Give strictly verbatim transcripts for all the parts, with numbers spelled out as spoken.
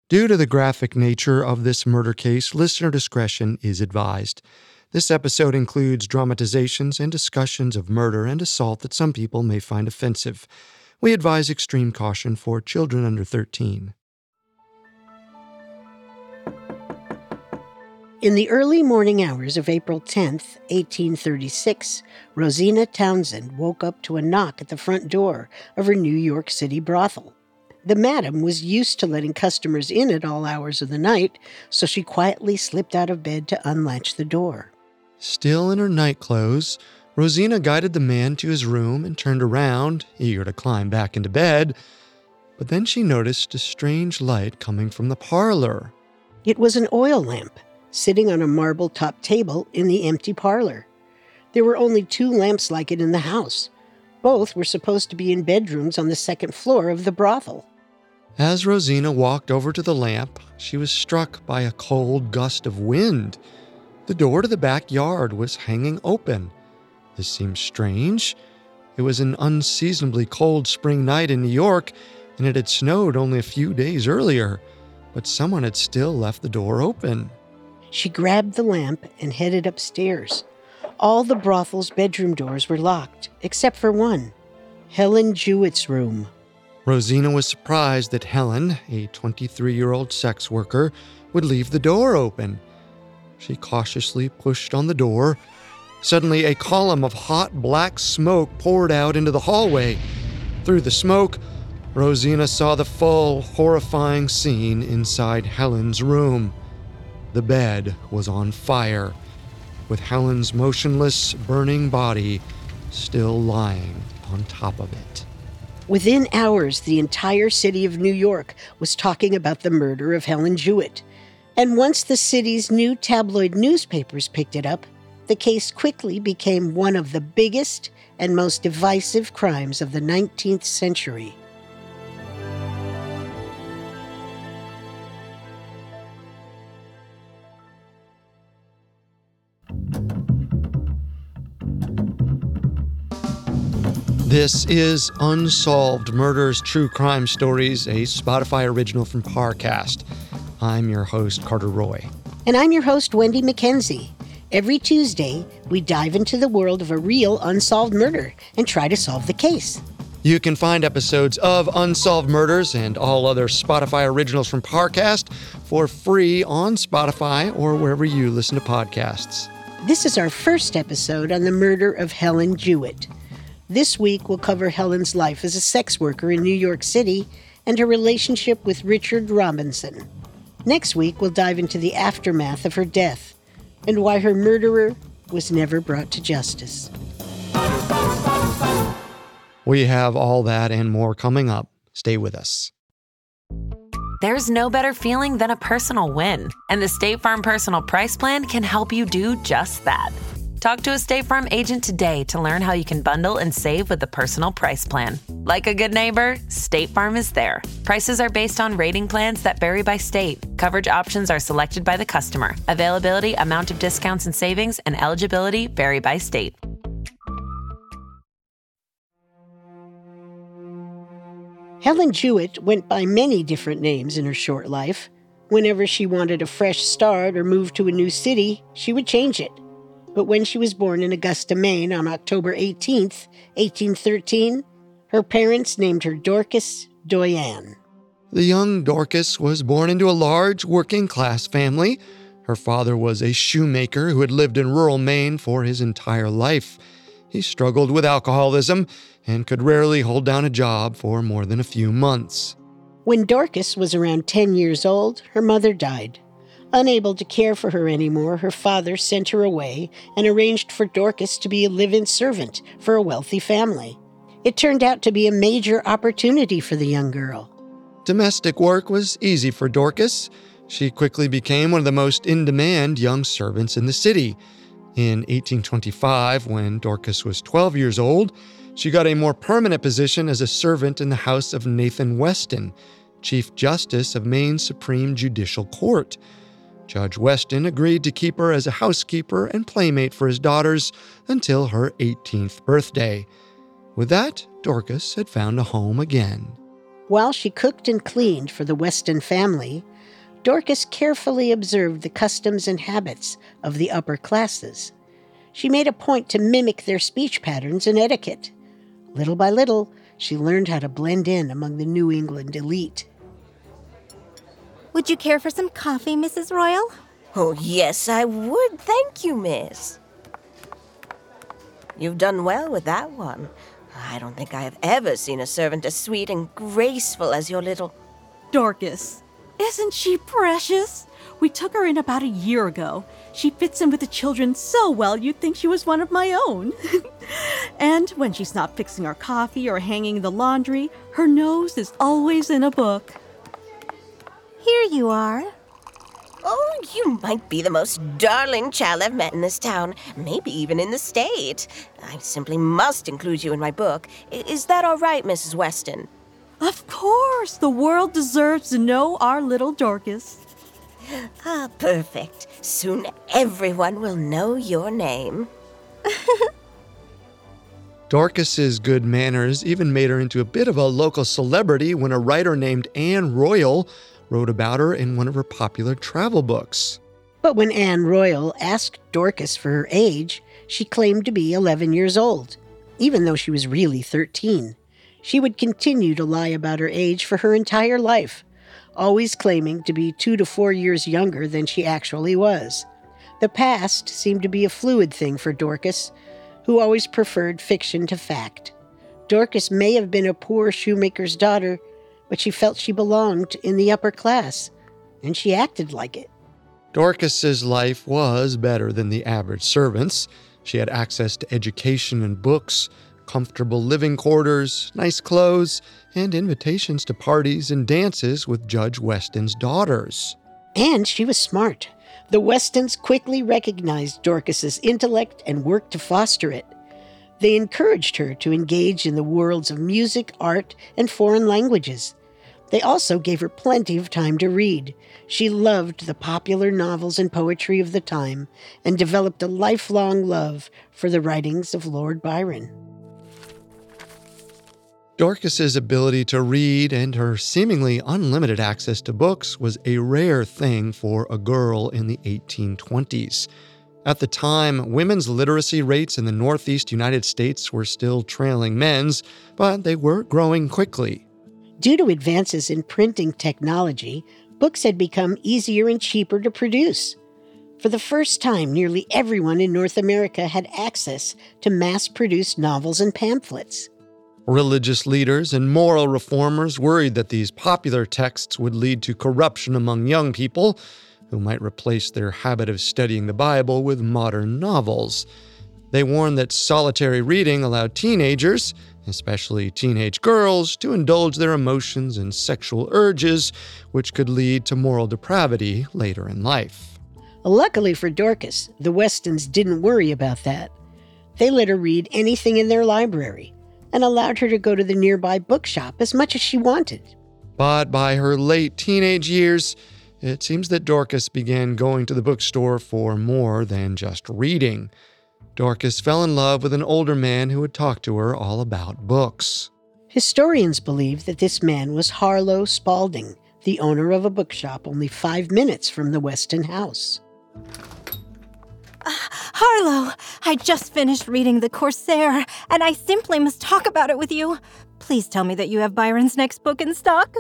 Due to the graphic nature of this murder case, listener discretion is advised. This episode includes dramatizations and discussions of murder and assault that some people may find offensive. We advise extreme caution for children under thirteen. In the early morning hours of April tenth, eighteen thirty-six, Rosina Townsend woke up to a knock at the front door of her New York City brothel. The madam was used to letting customers in at all hours of the night, so she quietly slipped out of bed to unlatch the door. Still in her nightclothes, Rosina guided the man to his room and turned around, eager to climb back into bed. But then she noticed a strange light coming from the parlor. It was an oil lamp, sitting on a marble-top table in the empty parlor. There were only two lamps like it in the house. Both were supposed to be in bedrooms on the second floor of the brothel. As Rosina walked over to the lamp, she was struck by a cold gust of wind. The door to the backyard was hanging open. This seemed strange. It was an unseasonably cold spring night in New York, and it had snowed only a few days earlier, but someone had still left the door open. She grabbed the lamp and headed upstairs. All the brothel's bedroom doors were locked, except for one, Helen Jewett's room. Rosina was surprised that Helen, a twenty-three-year-old sex worker, would leave the door open. She cautiously pushed on the door. Suddenly, a column of hot black smoke poured out into the hallway. Through the smoke, Rosina saw the full, horrifying scene inside Helen's room. The bed was on fire, with Helen's motionless, burning body still lying on top of it. Within hours, the entire city of New York was talking about the murder of Helen Jewett. And once the city's new tabloid newspapers picked it up, the case quickly became one of the biggest and most divisive crimes of the nineteenth century. This is Unsolved Murders True Crime Stories, a Spotify original from Parcast. I'm your host, Carter Roy. And I'm your host, Wendy McKenzie. Every Tuesday, we dive into the world of a real unsolved murder and try to solve the case. You can find episodes of Unsolved Murders and all other Spotify originals from Parcast for free on Spotify or wherever you listen to podcasts. This is our first episode on the murder of Helen Jewett. This week, we'll cover Helen's life as a sex worker in New York City and her relationship with Richard Robinson. Next week, we'll dive into the aftermath of her death and why her murderer was never brought to justice. We have all that and more coming up. Stay with us. There's no better feeling than a personal win, and the State Farm Personal Price Plan can help you do just that. Talk to a State Farm agent today to learn how you can bundle and save with the Personal Price Plan. Like a good neighbor, State Farm is there. Prices are based on rating plans that vary by state. Coverage options are selected by the customer. Availability, amount of discounts and savings, and eligibility vary by state. Helen Jewett went by many different names in her short life. Whenever she wanted a fresh start or moved to a new city, she would change it. But when she was born in Augusta, Maine on October eighteenth, eighteen thirteen, her parents named her Dorcas Doyen. The young Dorcas was born into a large working-class family. Her father was a shoemaker who had lived in rural Maine for his entire life. He struggled with alcoholism and could rarely hold down a job for more than a few months. When Dorcas was around ten years old, her mother died. Unable to care for her anymore, her father sent her away and arranged for Dorcas to be a live-in servant for a wealthy family. It turned out to be a major opportunity for the young girl. Domestic work was easy for Dorcas. She quickly became one of the most in-demand young servants in the city. In eighteen twenty-five, when Dorcas was twelve years old, she got a more permanent position as a servant in the house of Nathan Weston, Chief Justice of Maine's Supreme Judicial Court. Judge Weston agreed to keep her as a housekeeper and playmate for his daughters until her eighteenth birthday. With that, Dorcas had found a home again. While she cooked and cleaned for the Weston family, Dorcas carefully observed the customs and habits of the upper classes. She made a point to mimic their speech patterns and etiquette. Little by little, she learned how to blend in among the New England elite. Would you care for some coffee, Missus Royal? Oh, yes, I would. Thank you, miss. You've done well with that one. I don't think I have ever seen a servant as sweet and graceful as your little... Dorcas. Isn't she precious? We took her in about a year ago. She fits in with the children so well you'd think she was one of my own. And when she's not fixing our coffee or hanging the laundry, her nose is always in a book. Here you are. Oh, you might be the most darling child I've met in this town, maybe even in the state. I simply must include you in my book. I- is that all right, Missus Weston? Of course, the world deserves to know our little Dorcas. Ah, perfect. Soon everyone will know your name. Dorcas's good manners even made her into a bit of a local celebrity when a writer named Anne Royal wrote about her in one of her popular travel books. But when Anne Royal asked Dorcas for her age, she claimed to be eleven years old, even though she was really thirteen. She would continue to lie about her age for her entire life, always claiming to be two to four years younger than she actually was. The past seemed to be a fluid thing for Dorcas, who always preferred fiction to fact. Dorcas may have been a poor shoemaker's daughter, but she felt she belonged in the upper class, and she acted like it. Dorcas's life was better than the average servant's. She had access to education and books, comfortable living quarters, nice clothes, and invitations to parties and dances with Judge Weston's daughters. And she was smart. The Westons quickly recognized Dorcas's intellect and worked to foster it. They encouraged her to engage in the worlds of music, art, and foreign languages. They also gave her plenty of time to read. She loved the popular novels and poetry of the time and developed a lifelong love for the writings of Lord Byron. Dorcas's ability to read and her seemingly unlimited access to books was a rare thing for a girl in the eighteen twenties. At the time, women's literacy rates in the Northeast United States were still trailing men's, but they were growing quickly. Due to advances in printing technology, books had become easier and cheaper to produce. For the first time, nearly everyone in North America had access to mass-produced novels and pamphlets. Religious leaders and moral reformers worried that these popular texts would lead to corruption among young people, who might replace their habit of studying the Bible with modern novels. They warned that solitary reading allowed teenagers, especially teenage girls, to indulge their emotions and sexual urges, which could lead to moral depravity later in life. Luckily for Dorcas, the Westons didn't worry about that. They let her read anything in their library and allowed her to go to the nearby bookshop as much as she wanted. But by her late teenage years, it seems that Dorcas began going to the bookstore for more than just reading. Dorcas fell in love with an older man who would talk to her all about books. Historians believe that this man was Harlow Spalding, the owner of a bookshop only five minutes from the Weston house. Uh, Harlow, I just finished reading The Corsair, and I simply must talk about it with you. Please tell me that you have Byron's next book in stock.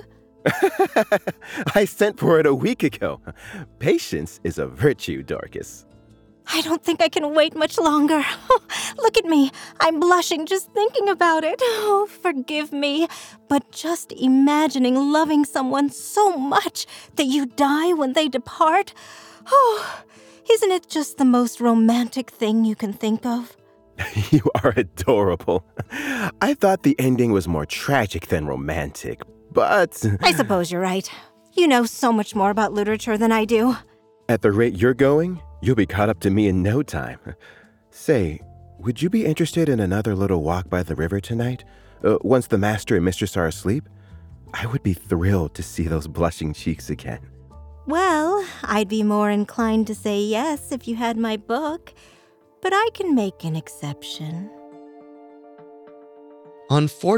I sent for it a week ago. Patience is a virtue, Dorcas. I don't think I can wait much longer. Look at me. I'm blushing just thinking about it. Oh, forgive me. But just imagining loving someone so much that you die when they depart. Oh, isn't it just the most romantic thing you can think of? You are adorable. I thought the ending was more tragic than romantic, but... I suppose you're right. You know so much more about literature than I do. At the rate you're going, you'll be caught up to me in no time. Say, would you be interested in another little walk by the river tonight, uh, once the master and mistress are asleep? I would be thrilled to see those blushing cheeks again. Well, I'd be more inclined to say yes if you had my book, but I can make an exception.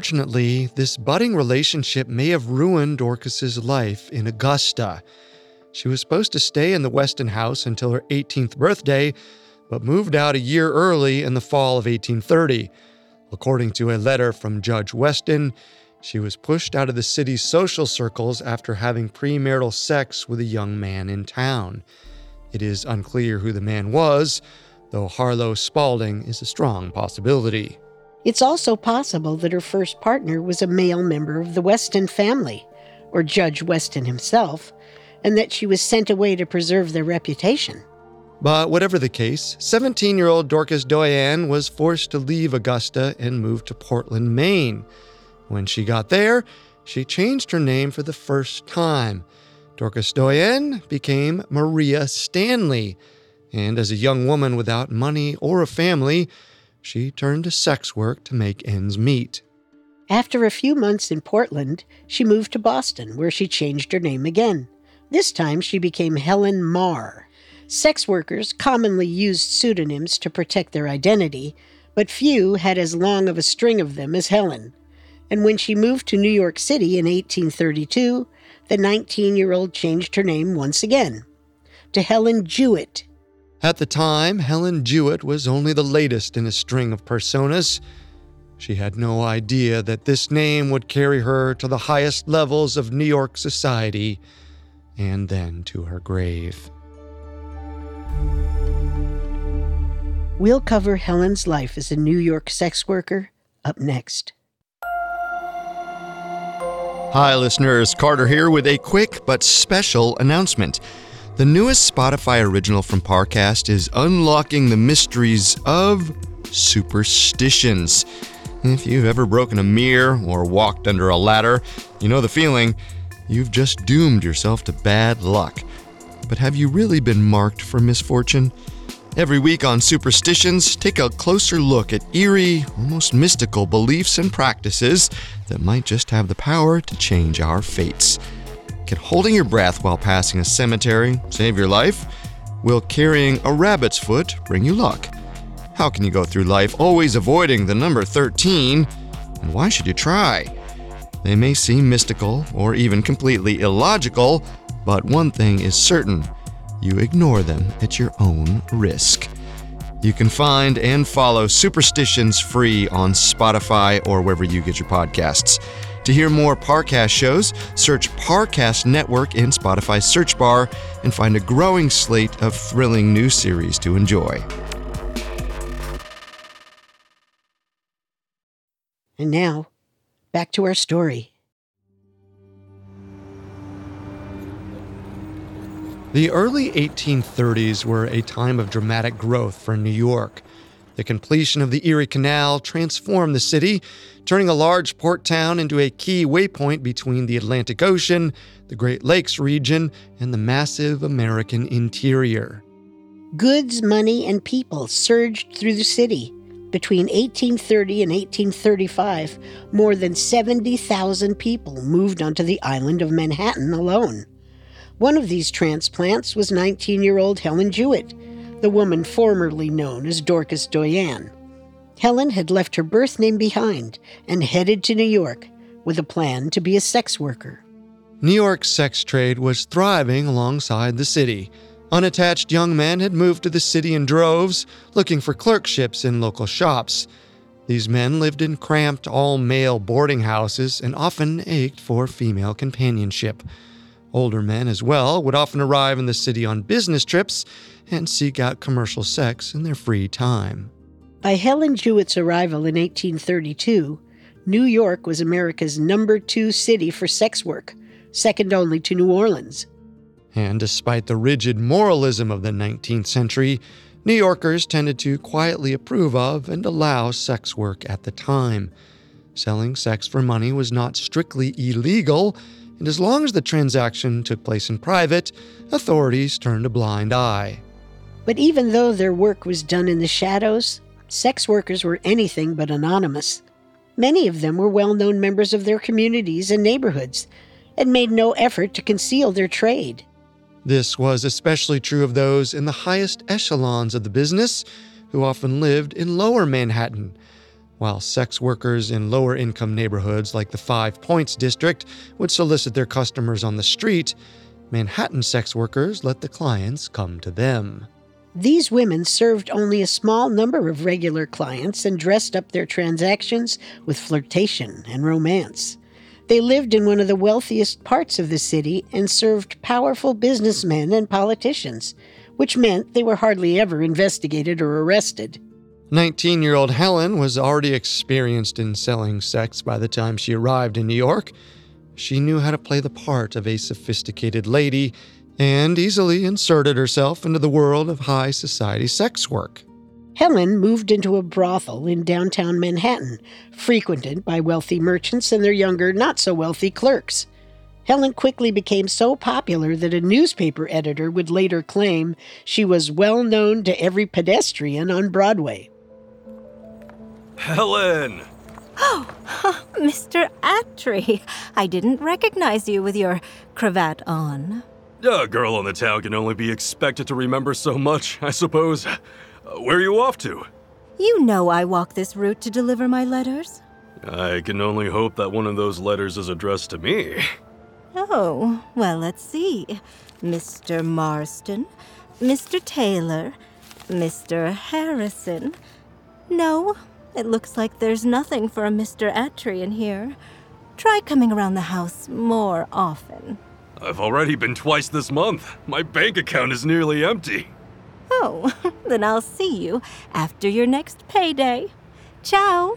Unfortunately, this budding relationship may have ruined Dorcas's life in Augusta. She was supposed to stay in the Weston house until her eighteenth birthday, but moved out a year early in the fall of eighteen thirty. According to a letter from Judge Weston, she was pushed out of the city's social circles after having premarital sex with a young man in town. It is unclear who the man was, though Harlow Spaulding is a strong possibility. It's also possible that her first partner was a male member of the Weston family, or Judge Weston himself, and that she was sent away to preserve their reputation. But whatever the case, seventeen-year-old Dorcas Doyen was forced to leave Augusta and move to Portland, Maine. When she got there, she changed her name for the first time. Dorcas Doyen became Maria Stanley, and as a young woman without money or a family, she turned to sex work to make ends meet. After a few months in Portland, she moved to Boston, where she changed her name again. This time she became Helen Marr. Sex workers commonly used pseudonyms to protect their identity, but few had as long of a string of them as Helen. And when she moved to New York City in eighteen thirty-two, the nineteen-year-old changed her name once again, to Helen Jewett. At the time, Helen Jewett was only the latest in a string of personas. She had no idea that this name would carry her to the highest levels of New York society, and then to her grave. We'll cover Helen's life as a New York sex worker up next. Hi, listeners. Carter here with a quick but special announcement. The newest Spotify original from Parcast is unlocking the mysteries of superstitions. If you've ever broken a mirror or walked under a ladder, you know the feeling. You've just doomed yourself to bad luck. But have you really been marked for misfortune? Every week on Superstitions, take a closer look at eerie, almost mystical beliefs and practices that might just have the power to change our fates. Can holding your breath while passing a cemetery save your life? Will carrying a rabbit's foot bring you luck? How can you go through life always avoiding the number thirteen? And why should you try? They may seem mystical or even completely illogical, but one thing is certain. You ignore them at your own risk. You can find and follow Superstitions free on Spotify or wherever you get your podcasts. To hear more Parcast shows, search Parcast Network in Spotify's search bar and find a growing slate of thrilling new series to enjoy. And now, back to our story. The early eighteen thirties were a time of dramatic growth for New York. The completion of the Erie Canal transformed the city, turning a large port town into a key waypoint between the Atlantic Ocean, the Great Lakes region, and the massive American interior. Goods, money, and people surged through the city. Between eighteen thirty and eighteen thirty-five, more than seventy thousand people moved onto the island of Manhattan alone. One of these transplants was nineteen-year-old Helen Jewett, the woman formerly known as Dorcas Doyen. Helen had left her birth name behind and headed to New York with a plan to be a sex worker. New York's sex trade was thriving alongside the city. Unattached young men had moved to the city in droves, looking for clerkships in local shops. These men lived in cramped, all-male boarding houses and often ached for female companionship. Older men, as well, would often arrive in the city on business trips and seek out commercial sex in their free time. By Helen Jewett's arrival in eighteen thirty-two, New York was America's number two city for sex work, second only to New Orleans. And despite the rigid moralism of the nineteenth century, New Yorkers tended to quietly approve of and allow sex work at the time. Selling sex for money was not strictly illegal, and as long as the transaction took place in private, authorities turned a blind eye. But even though their work was done in the shadows, sex workers were anything but anonymous. Many of them were well-known members of their communities and neighborhoods, and made no effort to conceal their trade. This was especially true of those in the highest echelons of the business, who often lived in lower Manhattan, while sex workers in lower-income neighborhoods like the Five Points district would solicit their customers on the street. Manhattan sex workers let the clients come to them. These women served only a small number of regular clients and dressed up their transactions with flirtation and romance. They lived in one of the wealthiest parts of the city and served powerful businessmen and politicians, which meant they were hardly ever investigated or arrested. nineteen-year-old Helen was already experienced in selling sex by the time she arrived in New York. She knew how to play the part of a sophisticated lady and easily inserted herself into the world of high society sex work. Helen moved into a brothel in downtown Manhattan, frequented by wealthy merchants and their younger, not-so-wealthy clerks. Helen quickly became so popular that a newspaper editor would later claim she was well known to every pedestrian on Broadway. Helen! Oh, Mister Attry, I didn't recognize you with your cravat on. A girl on the town can only be expected to remember so much, I suppose. Uh, where are you off to? You know I walk this route to deliver my letters. I can only hope that one of those letters is addressed to me. Oh, well, let's see. Mister Marston, Mister Taylor, Mister Harrison. No, it looks like there's nothing for a Mister Attry in here. Try coming around the house more often. I've already been twice this month. My bank account is nearly empty. Oh, then I'll see you after your next payday. Ciao.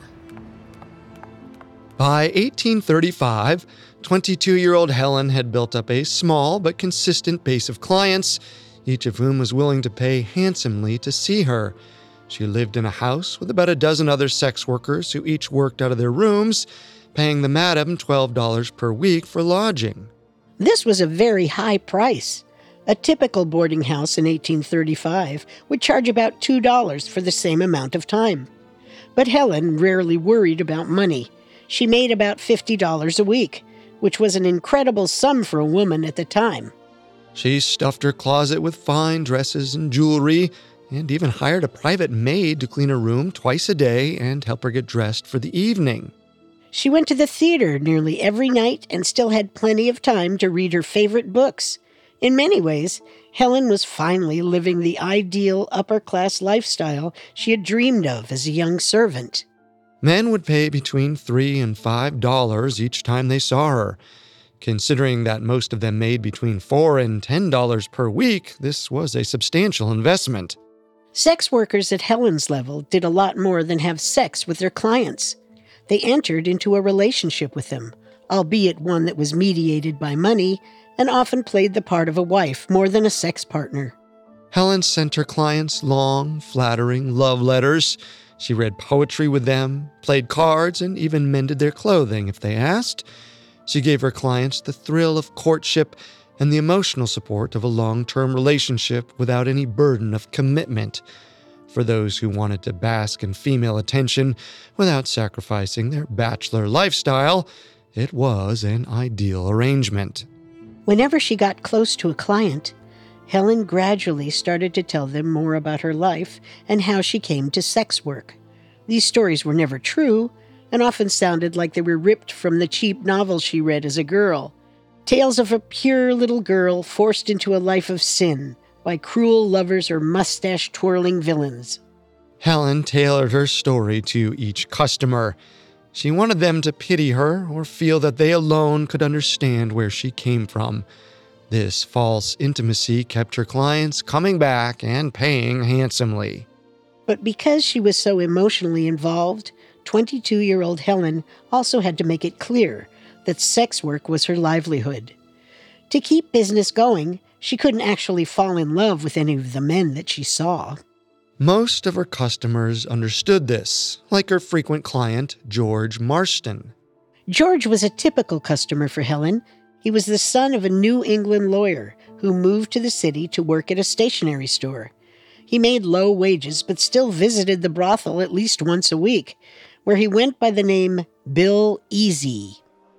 By eighteen thirty-five, twenty-two-year-old Helen had built up a small but consistent base of clients, each of whom was willing to pay handsomely to see her. She lived in a house with about a dozen other sex workers who each worked out of their rooms, paying the madam twelve dollars per week for lodging. This was a very high price. A typical boarding house in eighteen thirty-five would charge about two dollars for the same amount of time. But Helen rarely worried about money. She made about fifty dollars a week, which was an incredible sum for a woman at the time. She stuffed her closet with fine dresses and jewelry, and even hired a private maid to clean her room twice a day and help her get dressed for the evening. She went to the theater nearly every night and still had plenty of time to read her favorite books. In many ways, Helen was finally living the ideal upper-class lifestyle she had dreamed of as a young servant. Men would pay between three and five dollars each time they saw her. Considering that most of them made between four and ten dollars per week, this was a substantial investment. Sex workers at Helen's level did a lot more than have sex with their clients. They entered into a relationship with them, albeit one that was mediated by money, and often played the part of a wife more than a sex partner. Helen sent her clients long, flattering love letters. She read poetry with them, played cards, and even mended their clothing if they asked. She gave her clients the thrill of courtship and the emotional support of a long-term relationship without any burden of commitment. For those who wanted to bask in female attention without sacrificing their bachelor lifestyle, it was an ideal arrangement. Whenever she got close to a client, Helen gradually started to tell them more about her life and how she came to sex work. These stories were never true and often sounded like they were ripped from the cheap novels she read as a girl. Tales of a pure little girl forced into a life of sin by cruel lovers or mustache-twirling villains. Helen tailored her story to each customer. She wanted them to pity her or feel that they alone could understand where she came from. This false intimacy kept her clients coming back and paying handsomely. But because she was so emotionally involved, twenty-two-year-old Helen also had to make it clear that sex work was her livelihood. To keep business going, she couldn't actually fall in love with any of the men that she saw. Most of her customers understood this, like her frequent client, George Marston. George was a typical customer for Helen. He was the son of a New England lawyer who moved to the city to work at a stationery store. He made low wages but still visited the brothel at least once a week, where he went by the name Bill Easy.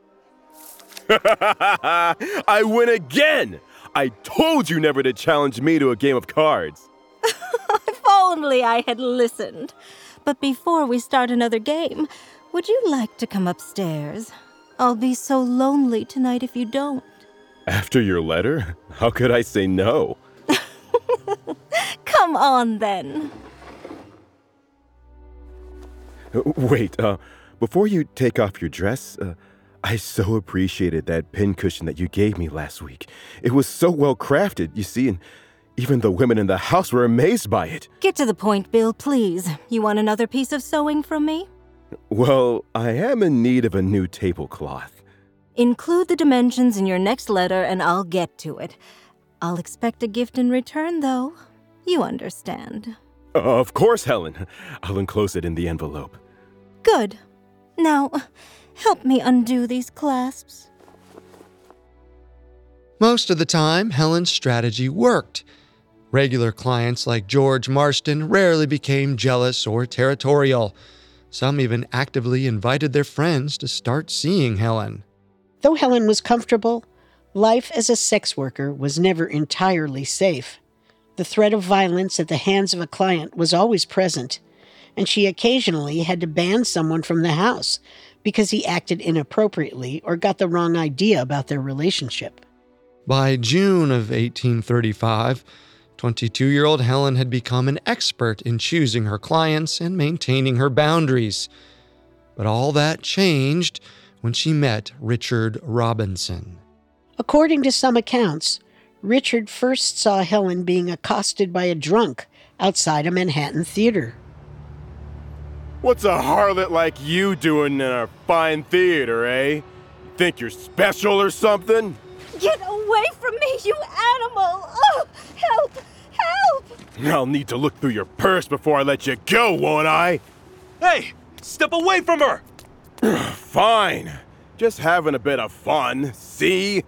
I win again! I told you never to challenge me to a game of cards. If only I had listened. But before we start another game, would you like to come upstairs? I'll be so lonely tonight if you don't. After your letter? How could I say no? Come on, then. Wait, uh, before you take off your dress, uh, I so appreciated that pincushion that you gave me last week. It was so well crafted, you see, and even the women in the house were amazed by it. Get to the point, Bill, please. You want another piece of sewing from me? Well, I am in need of a new tablecloth. Include the dimensions in your next letter and I'll get to it. I'll expect a gift in return, though. You understand. Uh, of course, Helen. I'll enclose it in the envelope. Good. Now, help me undo these clasps. Most of the time, Helen's strategy worked. Regular clients like George Marston rarely became jealous or territorial. Some even actively invited their friends to start seeing Helen. Though Helen was comfortable, life as a sex worker was never entirely safe. The threat of violence at the hands of a client was always present, and she occasionally had to ban someone from the house because he acted inappropriately or got the wrong idea about their relationship. By June of eighteen thirty-five, twenty-two-year-old Helen had become an expert in choosing her clients and maintaining her boundaries. But all that changed when she met Richard Robinson. According to some accounts, Richard first saw Helen being accosted by a drunk outside a Manhattan theater. What's a harlot like you doing in a fine theater, eh? Think you're special or something? Get away from me, you animal! Oh, help! Help! I'll need to look through your purse before I let you go, won't I? Hey! Step away from her! Fine. Just having a bit of fun, see?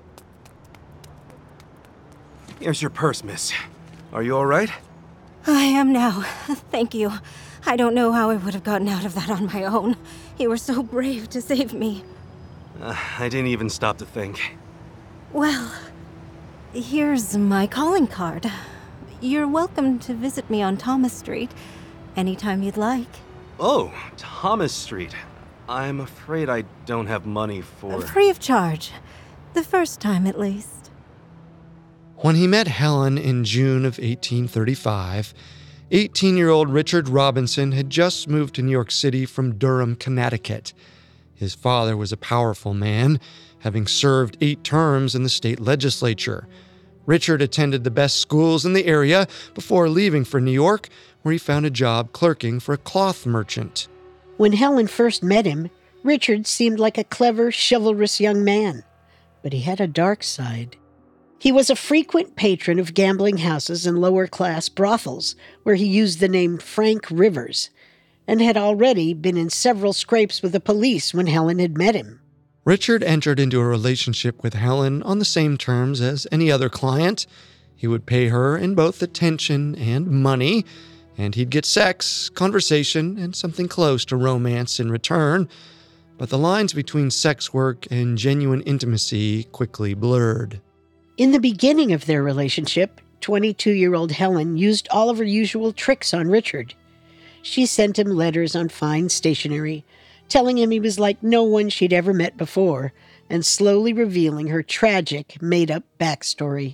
Here's your purse, miss. Are you all right? I am now. Thank you. I don't know how I would have gotten out of that on my own. You were so brave to save me. Uh, I didn't even stop to think. Well, here's my calling card. You're welcome to visit me on Thomas Street anytime you'd like. Oh, Thomas Street. I'm afraid I don't have money for... Free of charge. The first time, at least. When he met Helen in June of eighteen thirty-five, eighteen-year-old Richard Robinson had just moved to New York City from Durham, Connecticut. His father was a powerful man, having served eight terms in the state legislature. Richard attended the best schools in the area before leaving for New York, where he found a job clerking for a cloth merchant. When Helen first met him, Richard seemed like a clever, chivalrous young man, but he had a dark side. He was a frequent patron of gambling houses and lower-class brothels, where he used the name Frank Rivers, and had already been in several scrapes with the police when Helen had met him. Richard entered into a relationship with Helen on the same terms as any other client. He would pay her in both attention and money, and he'd get sex, conversation, and something close to romance in return. But the lines between sex work and genuine intimacy quickly blurred. In the beginning of their relationship, twenty-two-year-old Helen used all of her usual tricks on Richard. She sent him letters on fine stationery, telling him he was like no one she'd ever met before, and slowly revealing her tragic, made-up backstory.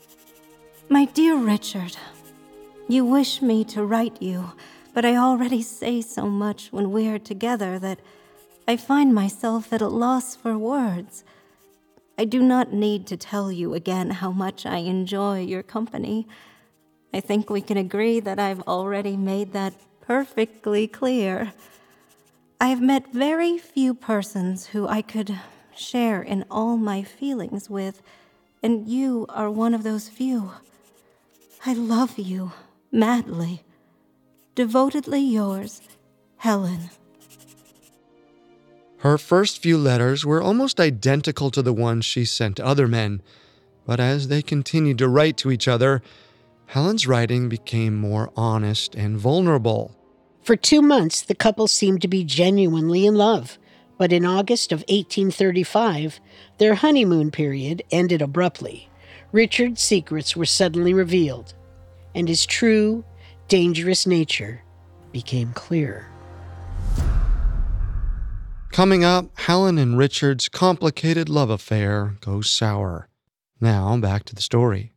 My dear Richard, you wish me to write you, but I already say so much when we're together that I find myself at a loss for words. I do not need to tell you again how much I enjoy your company. I think we can agree that I've already made that perfectly clear. I have met very few persons who I could share in all my feelings with, and you are one of those few. I love you madly. Devotedly yours, Helen. Her first few letters were almost identical to the ones she sent to other men, but as they continued to write to each other, Helen's writing became more honest and vulnerable. For two months, the couple seemed to be genuinely in love, but in August of eighteen thirty-five, their honeymoon period ended abruptly. Richard's secrets were suddenly revealed, and his true, dangerous nature became clear. Coming up, Helen and Richard's complicated love affair goes sour. Now, back to the story.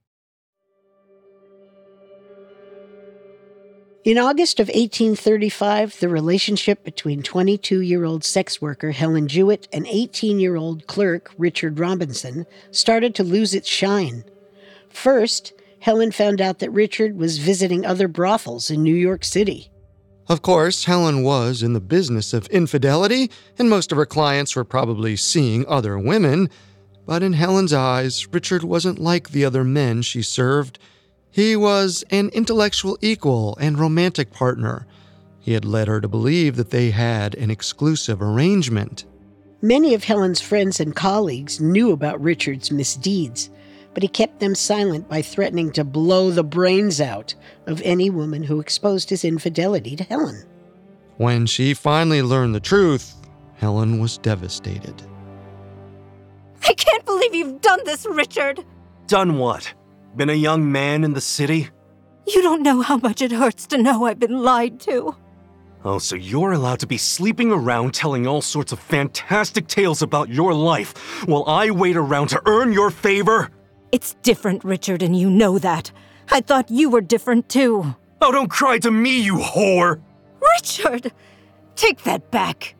In August of eighteen thirty-five, the relationship between twenty-two-year-old sex worker Helen Jewett and eighteen-year-old clerk Richard Robinson started to lose its shine. First, Helen found out that Richard was visiting other brothels in New York City. Of course, Helen was in the business of infidelity, and most of her clients were probably seeing other women. But in Helen's eyes, Richard wasn't like the other men she served. He was an intellectual equal and romantic partner. He had led her to believe that they had an exclusive arrangement. Many of Helen's friends and colleagues knew about Richard's misdeeds, but he kept them silent by threatening to blow the brains out of any woman who exposed his infidelity to Helen. When she finally learned the truth, Helen was devastated. I can't believe you've done this, Richard! Done what? Been a young man in the city? You don't know how much it hurts to know I've been lied to. Oh, so you're allowed to be sleeping around telling all sorts of fantastic tales about your life while I wait around to earn your favor? It's different, Richard, and you know that. I thought you were different, too. Oh, don't cry to me, you whore! Richard! Take that back.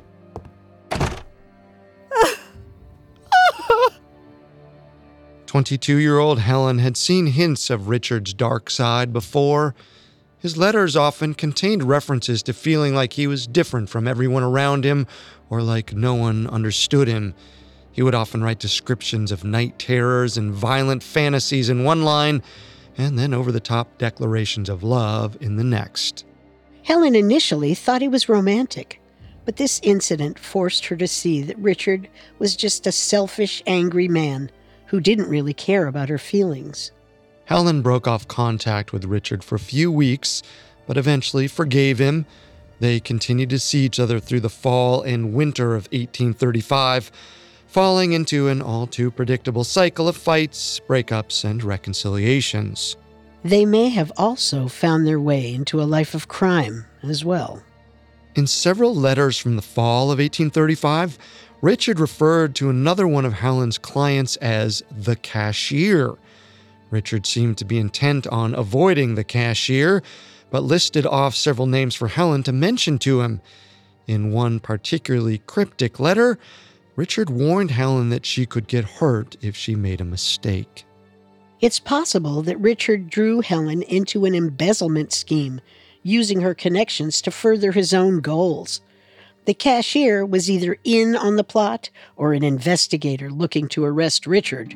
twenty-two-year-old Helen had seen hints of Richard's dark side before. His letters often contained references to feeling like he was different from everyone around him or like no one understood him. He would often write descriptions of night terrors and violent fantasies in one line, and then over-the-top declarations of love in the next. Helen initially thought he was romantic, but this incident forced her to see that Richard was just a selfish, angry man who didn't really care about her feelings. Helen broke off contact with Richard for a few weeks, but eventually forgave him. They continued to see each other through the fall and winter of eighteen thirty-five, falling into an all-too-predictable cycle of fights, breakups, and reconciliations. They may have also found their way into a life of crime as well. In several letters from the fall of eighteen thirty-five, Richard referred to another one of Helen's clients as the cashier. Richard seemed to be intent on avoiding the cashier, but listed off several names for Helen to mention to him. In one particularly cryptic letter, Richard warned Helen that she could get hurt if she made a mistake. It's possible that Richard drew Helen into an embezzlement scheme, using her connections to further his own goals. The cashier was either in on the plot or an investigator looking to arrest Richard.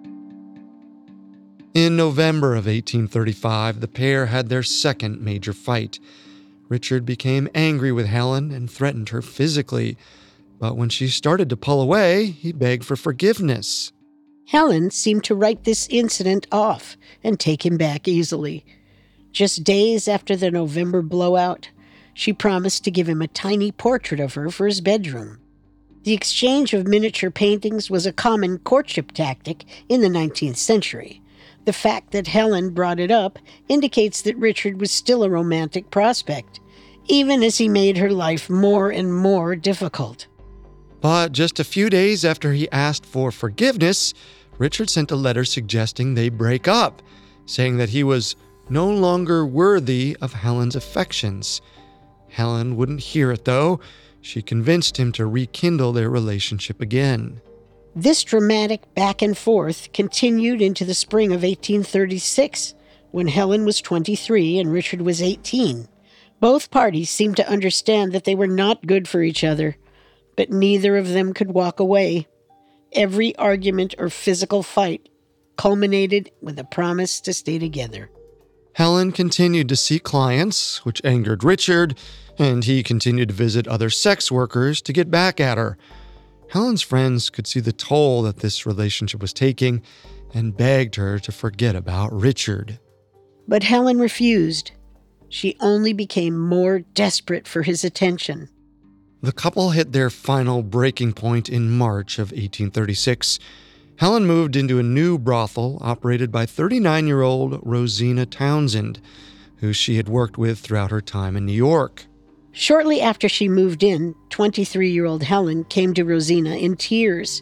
In November of eighteen thirty-five, the pair had their second major fight. Richard became angry with Helen and threatened her physically, but when she started to pull away, he begged for forgiveness. Helen seemed to write this incident off and take him back easily. Just days after the November blowout, she promised to give him a tiny portrait of her for his bedroom. The exchange of miniature paintings was a common courtship tactic in the nineteenth century. The fact that Helen brought it up indicates that Richard was still a romantic prospect, even as he made her life more and more difficult. But just a few days after he asked for forgiveness, Richard sent a letter suggesting they break up, saying that he was no longer worthy of Helen's affections. Helen wouldn't hear it, though. She convinced him to rekindle their relationship again. This dramatic back and forth continued into the spring of eighteen thirty-six, when Helen was twenty-three and Richard was eighteen. Both parties seemed to understand that they were not good for each other, but neither of them could walk away. Every argument or physical fight culminated with a promise to stay together. Helen continued to see clients, which angered Richard, and he continued to visit other sex workers to get back at her. Helen's friends could see the toll that this relationship was taking and begged her to forget about Richard. But Helen refused. She only became more desperate for his attention. The couple hit their final breaking point in March of eighteen thirty-six. Helen moved into a new brothel operated by thirty-nine-year-old Rosina Townsend, who she had worked with throughout her time in New York. Shortly after she moved in, twenty-three-year-old Helen came to Rosina in tears.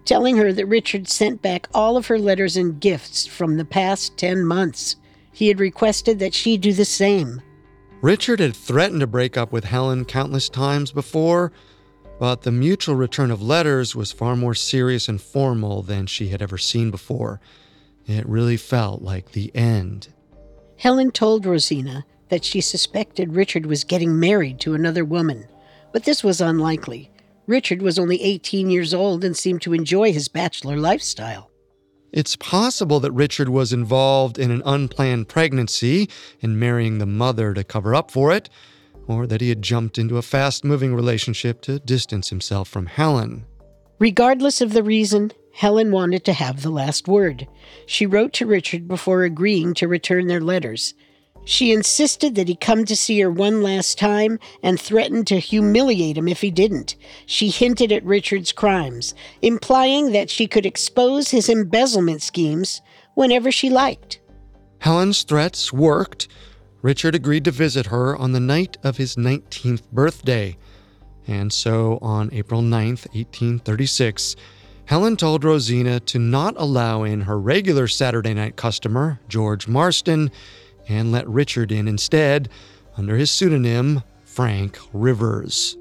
telling her that Richard sent back all of her letters and gifts from the past ten months. He had requested that she do the same. Richard had threatened to break up with Helen countless times before, but the mutual return of letters was far more serious and formal than she had ever seen before. It really felt like the end. Helen told Rosina that she suspected Richard was getting married to another woman, but this was unlikely. Richard was only eighteen years old and seemed to enjoy his bachelor lifestyle. It's possible that Richard was involved in an unplanned pregnancy and marrying the mother to cover up for it, or that he had jumped into a fast-moving relationship to distance himself from Helen. Regardless of the reason, Helen wanted to have the last word. She wrote to Richard before agreeing to return their letters. She insisted that he come to see her one last time and threatened to humiliate him if he didn't. She hinted at Richard's crimes, implying that she could expose his embezzlement schemes whenever she liked. Helen's threats worked. Richard agreed to visit her on the night of his nineteenth birthday. And so on April ninth, eighteen thirty-six, Helen told Rosina to not allow in her regular Saturday night customer, George Marston, and let Richard in instead, under his pseudonym, Frank Rivers.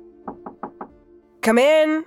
Come in.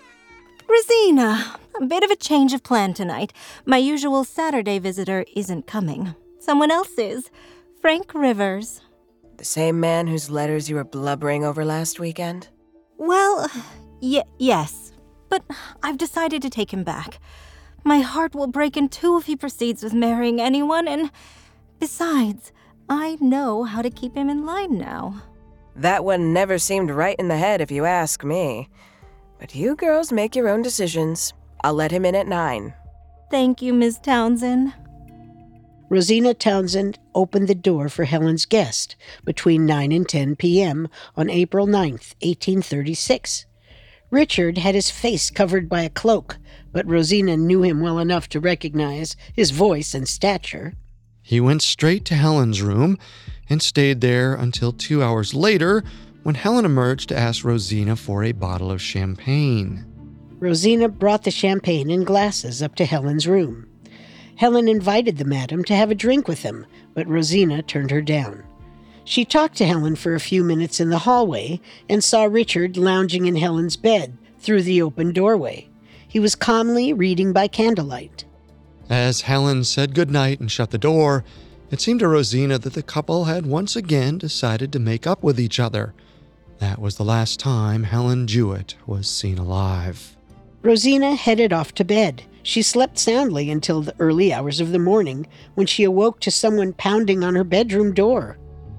Rosina, a bit of a change of plan tonight. My usual Saturday visitor isn't coming. Someone else is. Frank Rivers. The same man whose letters you were blubbering over last weekend? Well, y- yes. But I've decided to take him back. My heart will break in two if he proceeds with marrying anyone, and besides, I know how to keep him in line now. That one never seemed right in the head, if you ask me. But you girls make your own decisions. I'll let him in at nine. Thank you, Miss Townsend. Rosina Townsend opened the door for Helen's guest between nine and ten p.m. on April ninth, eighteen thirty-six. Richard had his face covered by a cloak, but Rosina knew him well enough to recognize his voice and stature. He went straight to Helen's room and stayed there until two hours later when Helen emerged to ask Rosina for a bottle of champagne. Rosina brought the champagne in glasses up to Helen's room. Helen invited the madam to have a drink with them, but Rosina turned her down. She talked to Helen for a few minutes in the hallway and saw Richard lounging in Helen's bed through the open doorway. He was calmly reading by candlelight. As Helen said goodnight and shut the door, it seemed to Rosina that the couple had once again decided to make up with each other. That was the last time Helen Jewett was seen alive. Rosina headed off to bed. She slept soundly until the early hours of the morning, when she awoke to someone pounding on her bedroom door.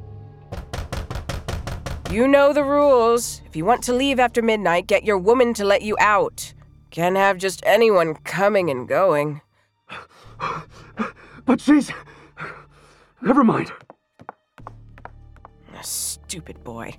You know the rules. If you want to leave after midnight, get your woman to let you out. Can't have just anyone coming and going. But she's... Never mind. Stupid boy.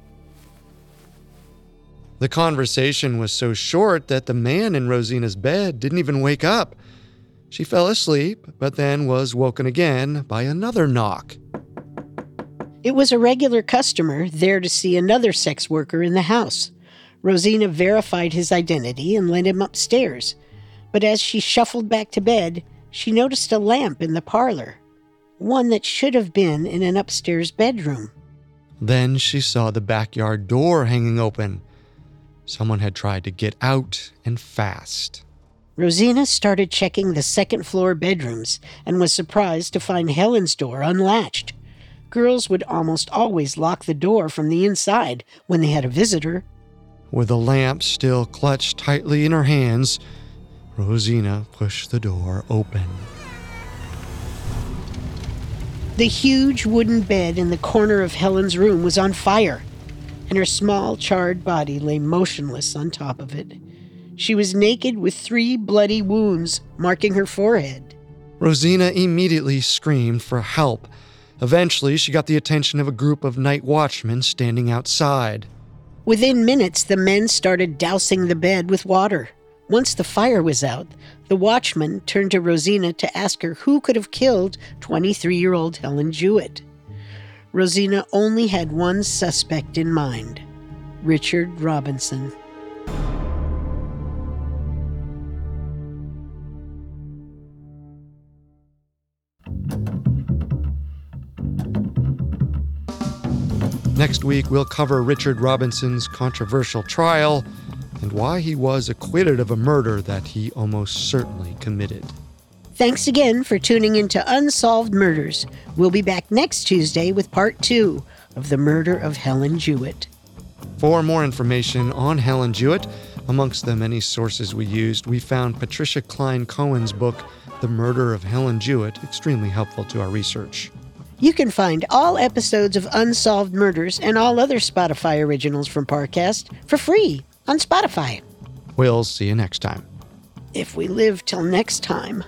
The conversation was so short that the man in Rosina's bed didn't even wake up. She fell asleep, but then was woken again by another knock. It was a regular customer there to see another sex worker in the house. Rosina verified his identity and led him upstairs. But as she shuffled back to bed, she noticed a lamp in the parlor, one that should have been in an upstairs bedroom. Then she saw the backyard door hanging open. Someone had tried to get out, and fast. Rosina started checking the second-floor bedrooms and was surprised to find Helen's door unlatched. Girls would almost always lock the door from the inside when they had a visitor. With the lamp still clutched tightly in her hands, Rosina pushed the door open. The huge wooden bed in the corner of Helen's room was on fire, and her small, charred body lay motionless on top of it. She was naked with three bloody wounds marking her forehead. Rosina immediately screamed for help. Eventually, she got the attention of a group of night watchmen standing outside. Within minutes, the men started dousing the bed with water. Once the fire was out, the watchman turned to Rosina to ask her who could have killed twenty-three-year-old Helen Jewett. Rosina only had one suspect in mind, Richard Robinson. Next week, we'll cover Richard Robinson's controversial trial and why he was acquitted of a murder that he almost certainly committed. Thanks again for tuning into Unsolved Murders. We'll be back next Tuesday with part two of the murder of Helen Jewett. For more information on Helen Jewett, amongst the many sources we used, we found Patricia Klein Cohen's book, The Murder of Helen Jewett, extremely helpful to our research. You can find all episodes of Unsolved Murders and all other Spotify originals from Parcast for free on Spotify. We'll see you next time. If we live till next time.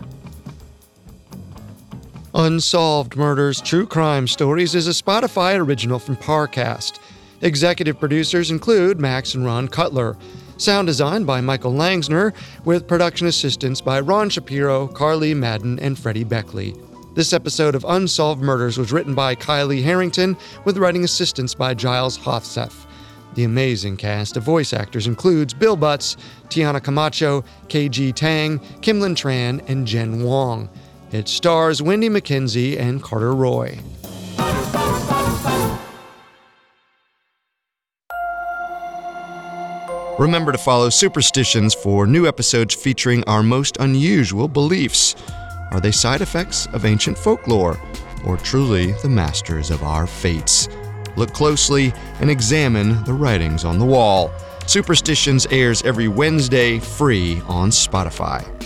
Unsolved Murders True Crime Stories is a Spotify original from Parcast. Executive producers include Max and Ron Cutler. Sound design by Michael Langsner, with production assistance by Ron Shapiro, Carly Madden, and Freddie Beckley. This episode of Unsolved Murders was written by Kylie Harrington, with writing assistance by Giles Hofseth. The amazing cast of voice actors includes Bill Butts, Tiana Camacho, K G Tang, Kimlin Tran, and Jen Wong. It stars Wendy McKenzie and Carter Roy. Remember to follow Superstitions for new episodes featuring our most unusual beliefs. Are they side effects of ancient folklore, or truly the masters of our fates? Look closely and examine the writings on the wall. Superstitions airs every Wednesday, free on Spotify.